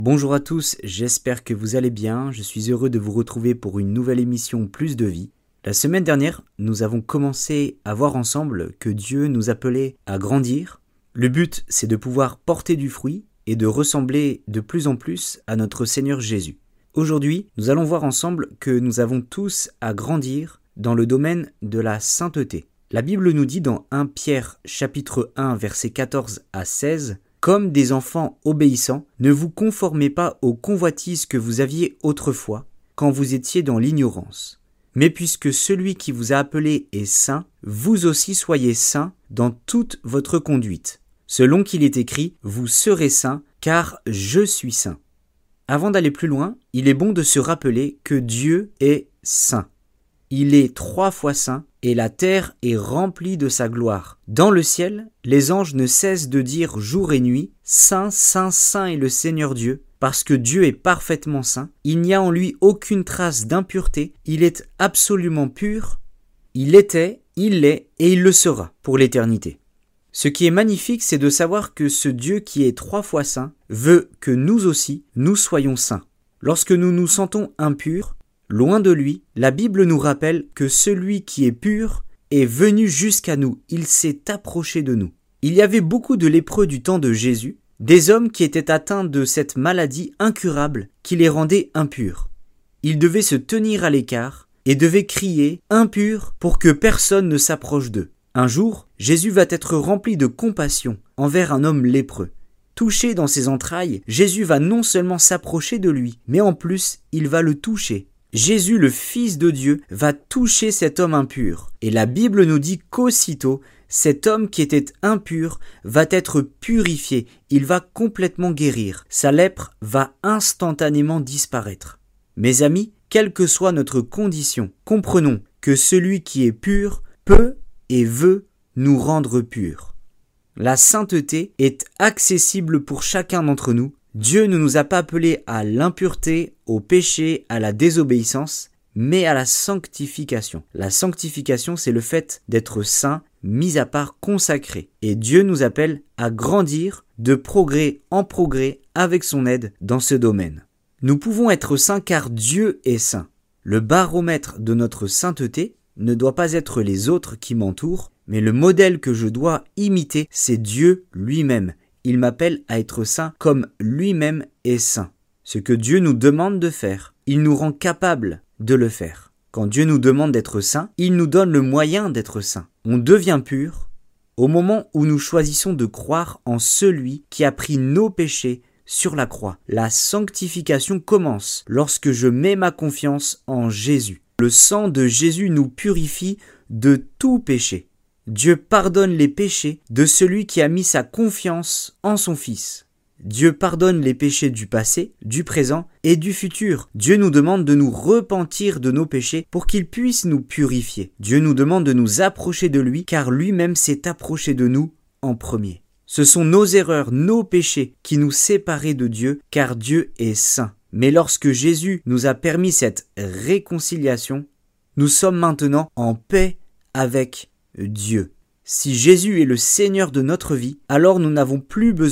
Bonjour à tous, j'espère que vous allez bien. Je suis heureux de vous retrouver pour une nouvelle émission Plus de vie. La semaine dernière, nous avons commencé à voir ensemble que Dieu nous appelait à grandir. Le but, c'est de pouvoir porter du fruit et de ressembler de plus en plus à notre Seigneur Jésus. Aujourd'hui, nous allons voir ensemble que nous avons tous à grandir dans le domaine de la sainteté. La Bible nous dit dans 1 Pierre chapitre 1 versets 14 à 16 « Comme des enfants obéissants, ne vous conformez pas aux convoitises que vous aviez autrefois, quand vous étiez dans l'ignorance. Mais puisque celui qui vous a appelé est saint, vous aussi soyez saints dans toute votre conduite. Selon qu'il est écrit, vous serez saints, car je suis saint. » Avant d'aller plus loin, il est bon de se rappeler que Dieu est saint. Il est 3 fois saint et la terre est remplie de sa gloire. Dans le ciel, les anges ne cessent de dire jour et nuit « Saint, Saint, Saint est le Seigneur Dieu », parce que Dieu est parfaitement saint. Il n'y a en lui aucune trace d'impureté. Il est absolument pur. Il était, il l'est et il le sera pour l'éternité. Ce qui est magnifique, c'est de savoir que ce Dieu qui est 3 fois saint veut que nous aussi, nous soyons saints. Lorsque nous nous sentons impurs, loin de lui, la Bible nous rappelle que celui qui est pur est venu jusqu'à nous, il s'est approché de nous. Il y avait beaucoup de lépreux du temps de Jésus, des hommes qui étaient atteints de cette maladie incurable qui les rendait impurs. Ils devaient se tenir à l'écart et devaient crier « impurs » pour que personne ne s'approche d'eux. Un jour, Jésus va être rempli de compassion envers un homme lépreux. Touché dans ses entrailles, Jésus va non seulement s'approcher de lui, mais en plus, il va le toucher. Jésus, le Fils de Dieu, va toucher cet homme impur. Et la Bible nous dit qu'aussitôt, cet homme qui était impur va être purifié. Il va complètement guérir. Sa lèpre va instantanément disparaître. Mes amis, quelle que soit notre condition, comprenons que celui qui est pur peut et veut nous rendre purs. La sainteté est accessible pour chacun d'entre nous. Dieu ne nous a pas appelés à l'impureté, au péché, à la désobéissance, mais à la sanctification. La sanctification, c'est le fait d'être saint, mis à part, consacré. Et Dieu nous appelle à grandir de progrès en progrès avec son aide dans ce domaine. Nous pouvons être saints car Dieu est saint. Le baromètre de notre sainteté ne doit pas être les autres qui m'entourent, mais le modèle que je dois imiter, c'est Dieu lui-même. Il m'appelle à être saint comme lui-même est saint. Ce que Dieu nous demande de faire, il nous rend capables de le faire. Quand Dieu nous demande d'être saint, il nous donne le moyen d'être saint. On devient pur au moment où nous choisissons de croire en celui qui a pris nos péchés sur la croix. La sanctification commence lorsque je mets ma confiance en Jésus. Le sang de Jésus nous purifie de tout péché. Dieu pardonne les péchés de celui qui a mis sa confiance en son Fils. Dieu pardonne les péchés du passé, du présent et du futur. Dieu nous demande de nous repentir de nos péchés pour qu'il puisse nous purifier. Dieu nous demande de nous approcher de lui car lui-même s'est approché de nous en premier. Ce sont nos erreurs, nos péchés qui nous séparaient de Dieu car Dieu est saint. Mais lorsque Jésus nous a permis cette réconciliation, nous sommes maintenant en paix avec Dieu. Si Jésus est le Seigneur de notre vie, alors nous n'avons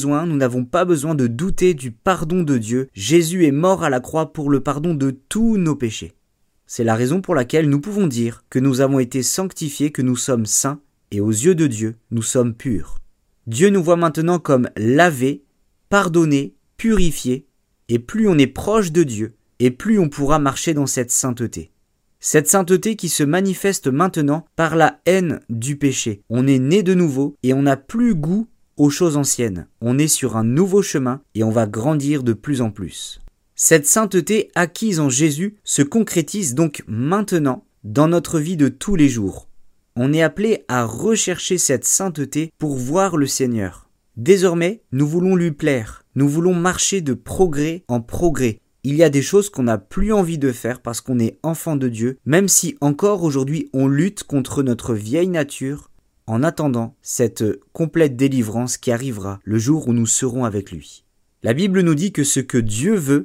pas besoin de douter du pardon de Dieu. Jésus est mort à la croix pour le pardon de tous nos péchés. C'est la raison pour laquelle nous pouvons dire que nous avons été sanctifiés, que nous sommes saints, et aux yeux de Dieu, nous sommes purs. Dieu nous voit maintenant comme lavés, pardonnés, purifiés, et plus on est proche de Dieu, et plus on pourra marcher dans cette sainteté. Cette sainteté qui se manifeste maintenant par la haine du péché. On est né de nouveau et on n'a plus goût aux choses anciennes. On est sur un nouveau chemin et on va grandir de plus en plus. Cette sainteté acquise en Jésus se concrétise donc maintenant dans notre vie de tous les jours. On est appelé à rechercher cette sainteté pour voir le Seigneur. Désormais, nous voulons lui plaire. Nous voulons marcher de progrès en progrès. Il y a des choses qu'on n'a plus envie de faire parce qu'on est enfant de Dieu, même si encore aujourd'hui on lutte contre notre vieille nature en attendant cette complète délivrance qui arrivera le jour où nous serons avec lui. La Bible nous dit que ce que Dieu veut,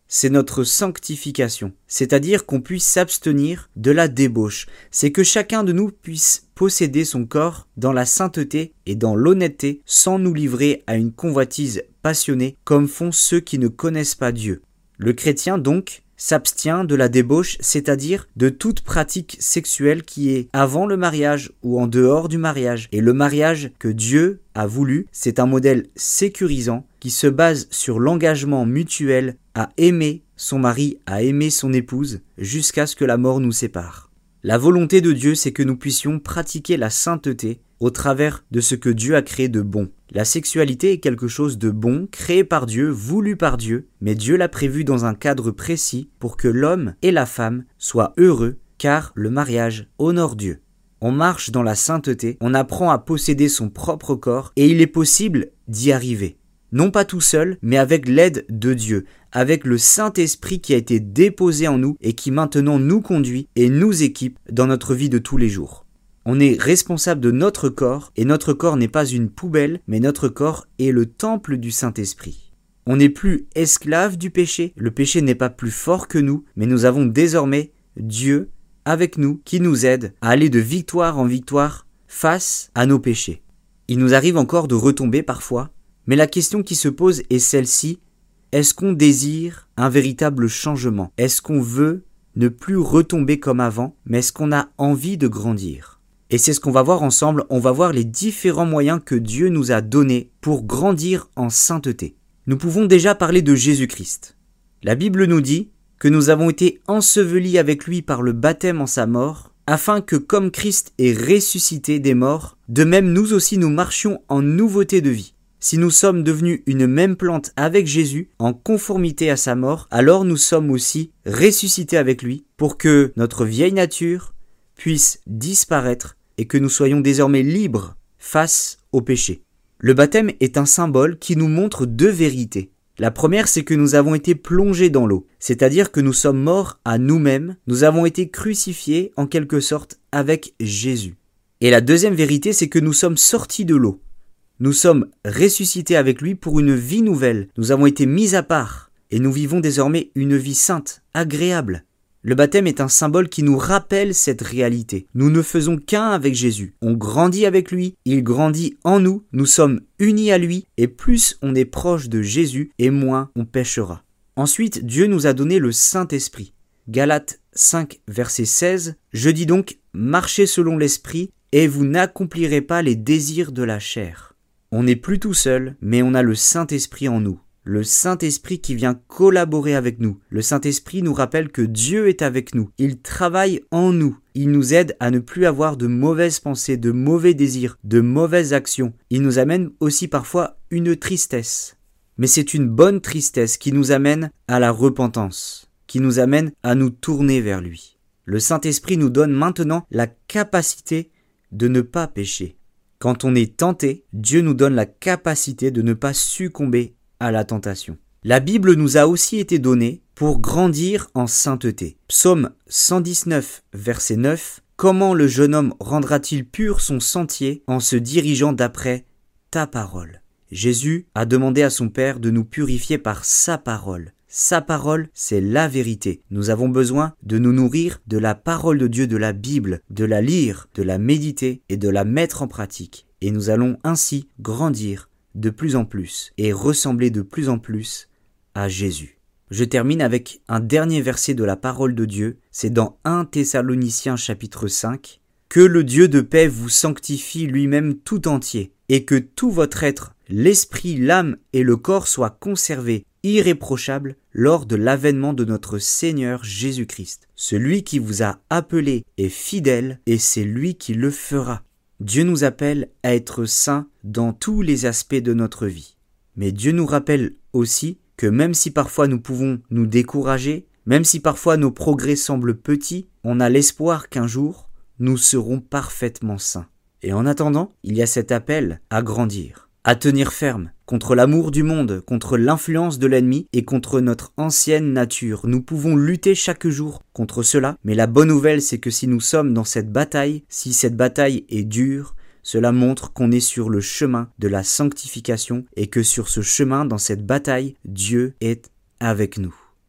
c'est notre sanctification, c'est-à-dire qu'on puisse s'abstenir de la débauche. C'est que chacun de nous puisse posséder son corps dans la sainteté et dans l'honnêteté sans nous livrer à une convoitise passionnée comme font ceux qui ne connaissent pas Dieu. Le chrétien donc s'abstient de la débauche, c'est-à-dire de toute pratique sexuelle qui est avant le mariage ou en dehors du mariage. Et le mariage que Dieu a voulu, c'est un modèle sécurisant qui se base sur l'engagement mutuel à aimer son mari, à aimer son épouse, jusqu'à ce que la mort nous sépare. La volonté de Dieu, c'est que nous puissions pratiquer la sainteté au travers de ce que Dieu a créé de bon. La sexualité est quelque chose de bon, créé par Dieu, voulu par Dieu, mais Dieu l'a prévu dans un cadre précis pour que l'homme et la femme soient heureux, car le mariage honore Dieu. On marche dans la sainteté, on apprend à posséder son propre corps, et il est possible d'y arriver. Non pas tout seul, mais avec l'aide de Dieu, avec le Saint-Esprit qui a été déposé en nous et qui maintenant nous conduit et nous équipe dans notre vie de tous les jours. On est responsable de notre corps, et notre corps n'est pas une poubelle, mais notre corps est le temple du Saint-Esprit. On n'est plus esclave du péché, le péché n'est pas plus fort que nous, mais nous avons désormais Dieu avec nous qui nous aide à aller de victoire en victoire face à nos péchés. Il nous arrive encore de retomber parfois, mais la question qui se pose est celle-ci: est-ce qu'on désire un véritable changement? Est-ce qu'on veut ne plus retomber comme avant, mais est-ce qu'on a envie de grandir? Et c'est ce qu'on va voir ensemble, on va voir les différents moyens que Dieu nous a donnés pour grandir en sainteté. Nous pouvons déjà parler de Jésus-Christ. La Bible nous dit que nous avons été ensevelis avec lui par le baptême en sa mort, afin que comme Christ est ressuscité des morts, de même nous aussi nous marchions en nouveauté de vie. Si nous sommes devenus une même plante avec Jésus, en conformité à sa mort, alors nous sommes aussi ressuscités avec lui, pour que notre vieille nature puisse disparaître et que nous soyons désormais libres face au péché. Le baptême est un symbole qui nous montre deux vérités. La première, c'est que nous avons été plongés dans l'eau, c'est-à-dire que nous sommes morts à nous-mêmes, nous avons été crucifiés en quelque sorte avec Jésus. Et la deuxième vérité, c'est que nous sommes sortis de l'eau. Nous sommes ressuscités avec lui pour une vie nouvelle, nous avons été mis à part et nous vivons désormais une vie sainte, agréable. Le baptême est un symbole qui nous rappelle cette réalité. Nous ne faisons qu'un avec Jésus. On grandit avec lui, il grandit en nous, nous sommes unis à lui, et plus on est proche de Jésus, et moins on péchera. Ensuite, Dieu nous a donné le Saint-Esprit. Galates 5, verset 16, « Je dis donc, marchez selon l'Esprit, et vous n'accomplirez pas les désirs de la chair. » On n'est plus tout seul, mais on a le Saint-Esprit en nous. Le Saint-Esprit qui vient collaborer avec nous. Le Saint-Esprit nous rappelle que Dieu est avec nous. Il travaille en nous. Il nous aide à ne plus avoir de mauvaises pensées, de mauvais désirs, de mauvaises actions. Il nous amène aussi parfois une tristesse. Mais c'est une bonne tristesse qui nous amène à la repentance, qui nous amène à nous tourner vers lui. Le Saint-Esprit nous donne maintenant la capacité de ne pas pécher. Quand on est tenté, Dieu nous donne la capacité de ne pas succomber à la tentation. La Bible nous a aussi été donnée pour grandir en sainteté. Psaume 119, verset 9. « Comment le jeune homme rendra-t-il pur son sentier en se dirigeant d'après ta parole ?» Jésus a demandé à son Père de nous purifier par sa parole. Sa parole, c'est la vérité. Nous avons besoin de nous nourrir de la parole de Dieu, de la Bible, de la lire, de la méditer et de la mettre en pratique. Et nous allons ainsi grandir de plus en plus et ressembler de plus en plus à Jésus. Je termine avec un dernier verset de la parole de Dieu, c'est dans 1 Thessaloniciens chapitre 5. « Que le Dieu de paix vous sanctifie lui-même tout entier, et que tout votre être, l'esprit, l'âme et le corps soient conservés irréprochables lors de l'avènement de notre Seigneur Jésus-Christ. Celui qui vous a appelé est fidèle, et c'est lui qui le fera. » Dieu nous appelle à être saints dans tous les aspects de notre vie. Mais Dieu nous rappelle aussi que même si parfois nous pouvons nous décourager, même si parfois nos progrès semblent petits, on a l'espoir qu'un jour, nous serons parfaitement saints. Et en attendant, il y a cet appel à grandir, à tenir ferme contre l'amour du monde, contre l'influence de l'ennemi et contre notre ancienne nature. Nous pouvons lutter chaque jour contre cela, mais la bonne nouvelle, c'est que si nous sommes dans cette bataille, si cette bataille est dure, cela montre qu'on est sur le chemin de la sanctification et que sur ce chemin, dans cette bataille, Dieu est avec nous.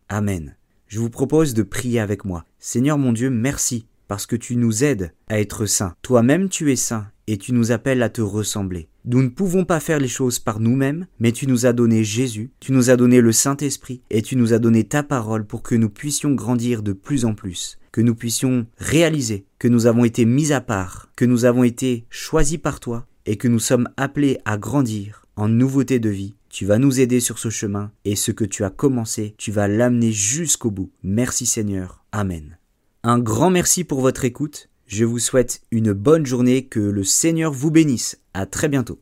Amen. Je vous propose de prier avec moi. Seigneur mon Dieu, merci parce que tu nous aides à être saints. Toi-même tu es saint et tu nous appelles à te ressembler. Nous ne pouvons pas faire les choses par nous-mêmes, mais tu nous as donné Jésus, tu nous as donné le Saint-Esprit et tu nous as donné ta parole pour que nous puissions grandir de plus en plus, que nous puissions réaliser que nous avons été mis à part, que nous avons été choisis par toi et que nous sommes appelés à grandir en nouveauté de vie. Tu vas nous aider sur ce chemin et ce que tu as commencé, tu vas l'amener jusqu'au bout. Merci Seigneur. Amen. Un grand merci pour votre écoute. Je vous souhaite une bonne journée, que le Seigneur vous bénisse. À très bientôt.